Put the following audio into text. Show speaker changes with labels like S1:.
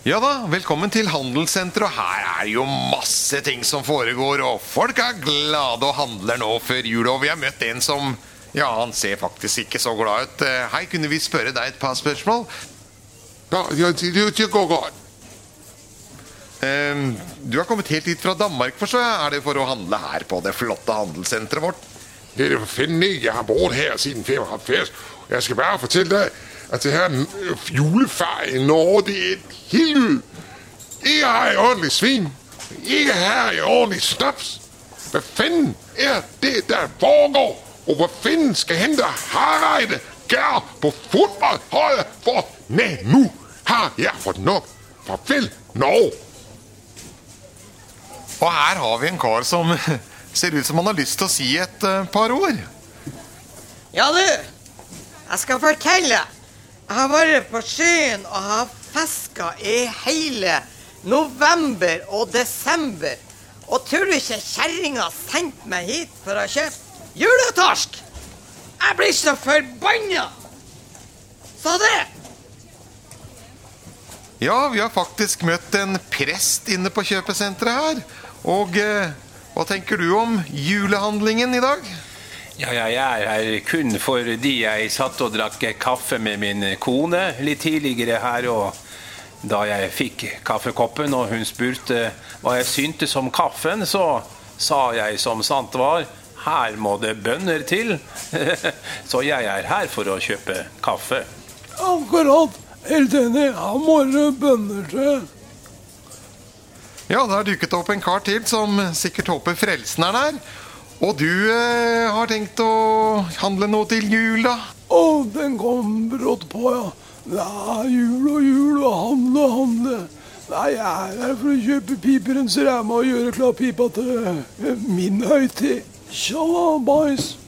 S1: Ja da, velkommen til Handelssenteret, og her jo masse ting som foregår, og folk glade og handler nå før jul, og vi har møtt en som, ja, han ser faktisk ikke så glad ut. Hei, kunne vi spørre deg et par spørsmål?
S2: Ja, det går godt.
S1: Du har kommet helt hit fra Danmark, forstår jeg. Det for å handle her på det flotte handelssenteret vårt?
S2: Det det for fanden ikke. Jeg har boet her siden 75. Jeg skal bare fortælle dig, at det her juleferie i Norge, det et helvede. Ikke har jeg ordentlig svin. Ikke har jeg ordentlig snaps. Hvad fanden det, der foregår? Og hvad fanden skal hente Harreide Gær på fodboldholdet for? Nej, nu har jeg fått nok. Farvel, Norge.
S1: Og her har vi en kar som ser ut som han har lyst til å si et par ord.
S3: Ja du, jeg skal fortelle. Jeg har vært på sjøen og har fisket i hele november og desember. Og tror du ikke kjerringa sendte meg hit for å kjøpe juletorsk? Jeg blir så forbannet. Så det.
S1: Ja, vi har faktisk møtt en prest inne på kjøpesenteret her. Og hva tenker du om julehandlingen i dag?
S4: Ja, jeg her kun fordi jeg satt og drakk kaffe med min kone litt tidligere her, og da jeg fikk kaffekoppen og hun spurte hva jeg syntes om kaffen, så sa jeg som sant var, her må det bønner til. Så jeg her for å kjøpe kaffe.
S5: Akkurat, helt enig, her må det bønner til.
S1: Ja, det har dukket opp en kar til som sikkert håper frelsen her. Og du har tenkt å handle noe til jul, da?
S5: Den kom brått på, ja. Det jul og handle. Nei, jeg her for å kjøpe piperens ræme og gjøre klar pipa til min høytid. Tja, boys.